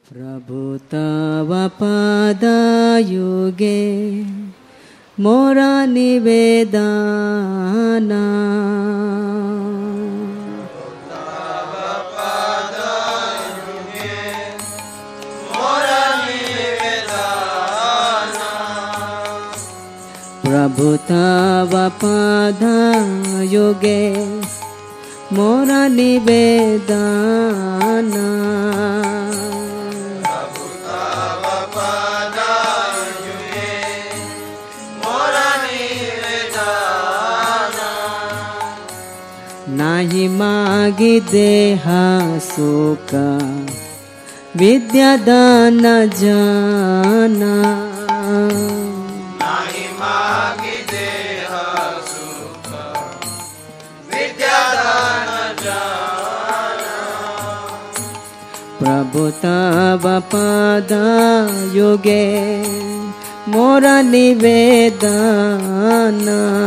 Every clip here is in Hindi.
प्रभु तव पदयुगे मोरा निवेदन प्रभु तव पदयुगे मोरा निवेदन नाही मागी देह सुख विद्यादान जना नाही मागी देह सुख विद्यादान जना प्रभु तव पदयुगे मोरा निवेदन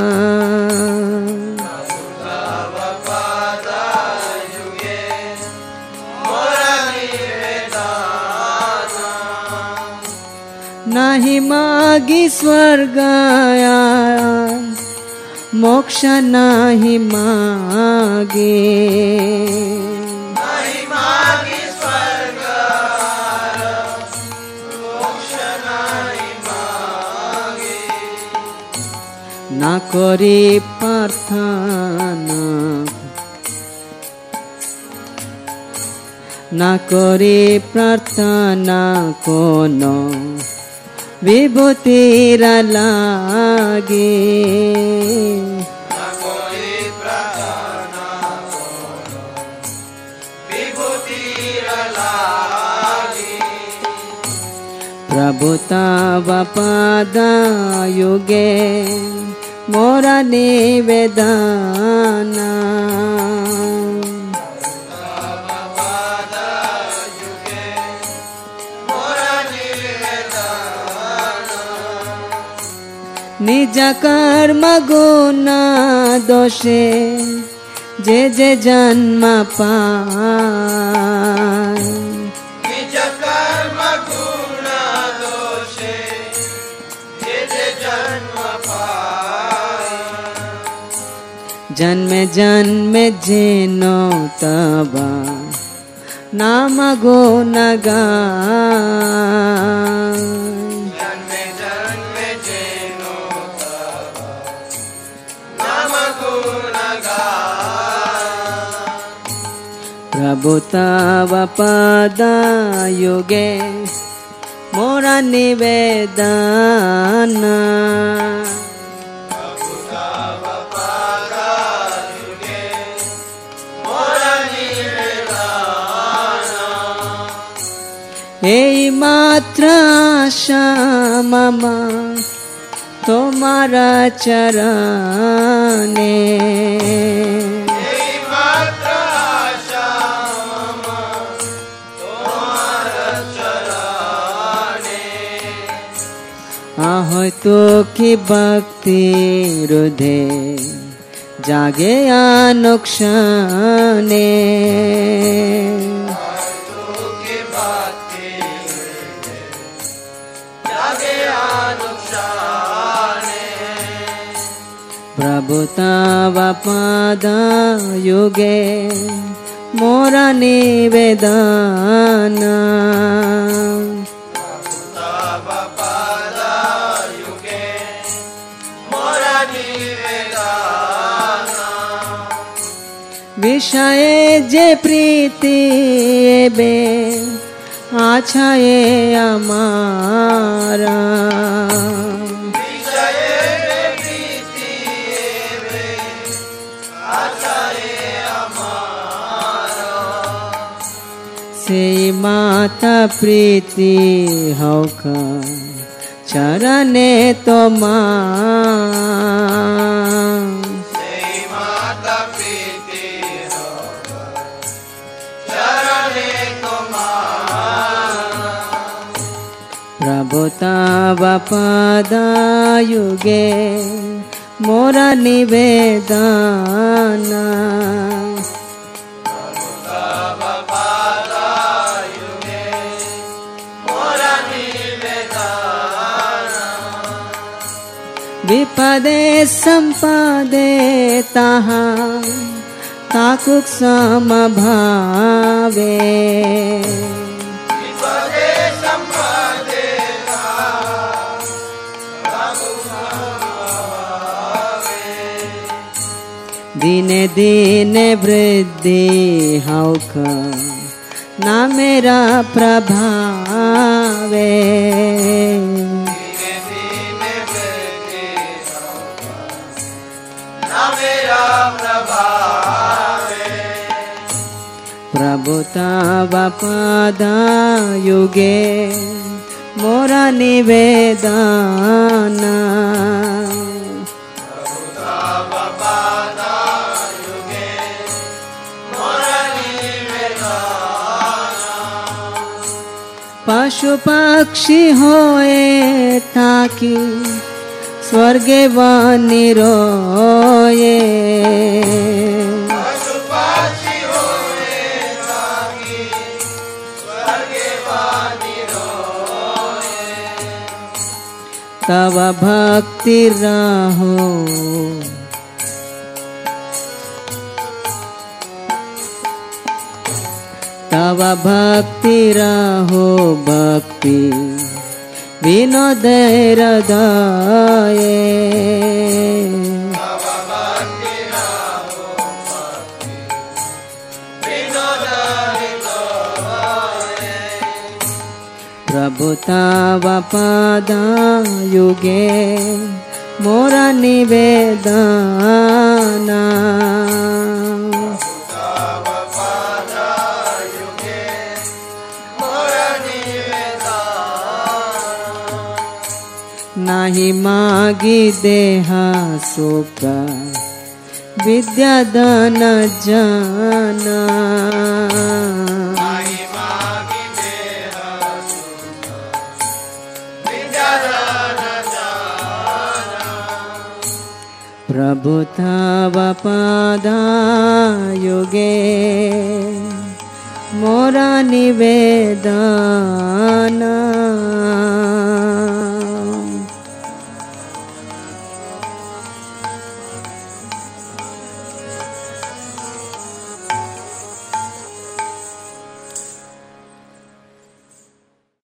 नाही मागी स्वर्गाया मोक्ष नाही मागे नाही मागी स्वर्ग मोक्ष नाही मागे ना करी प्रार्थना ना करी प्रार्थना कोनो विभूतिर लागे ना कोई प्रार्थना विभूतिर लागे प्रभु तव पदयुगे मोरा निवेदन निज कर्म गुण दोषे जे जे जन्म पाय निज कर्म गुण दोषे जे जे जन्म पाय जन्मे जन्मे जेनो तब नाम गुण गाय जन्मे जन्मे जेनो तब नाम गुण गाय प्रभु तव पदयुगे मोरा निवेदन प्रभु तव पदयुगे मोरा निवेदन এই মাত্র আশা মম তোমার চরণে এই মাত্র আশা মম তোমার চরণে হয়তো কি ভক্তি হৃদে জাগে অনুক্ষণে तुके भक्ति जागे अनुक्षणे प्रभु तव पदयुगे मोरा निवेदन तव पदयुगे मोरा निवेदन विषये जे प्रीति एबे आछाए हमारा विषये प्रीति एवे आशाए हमारा से माता प्रीति होक चरणे तोमार sei mata piti charane tomara प्रभु तव पदयुगे मोरा निवेदन तव पदयुगे विपदे संपदे ताहा ताकुक समभावे विपदे संपदे दिने दिने वृद्धि हौक ना मेरा प्रभावे प्रभु तव पद युगे मोरा निवेदन पशु पक्षी होए ताकि स्वर्गे वाणी रोए पशु पक्षी होए ताकि स्वर्गे वाणी रोए तव भक्ति रहो तव भक्ति रहो भक्ति विनोद हृदय प्रभु तव पद युगे मोरा निवेदन नाही मागी देह सुख विद्या धन जन प्रभु तव पद युगे मोरा निवेदन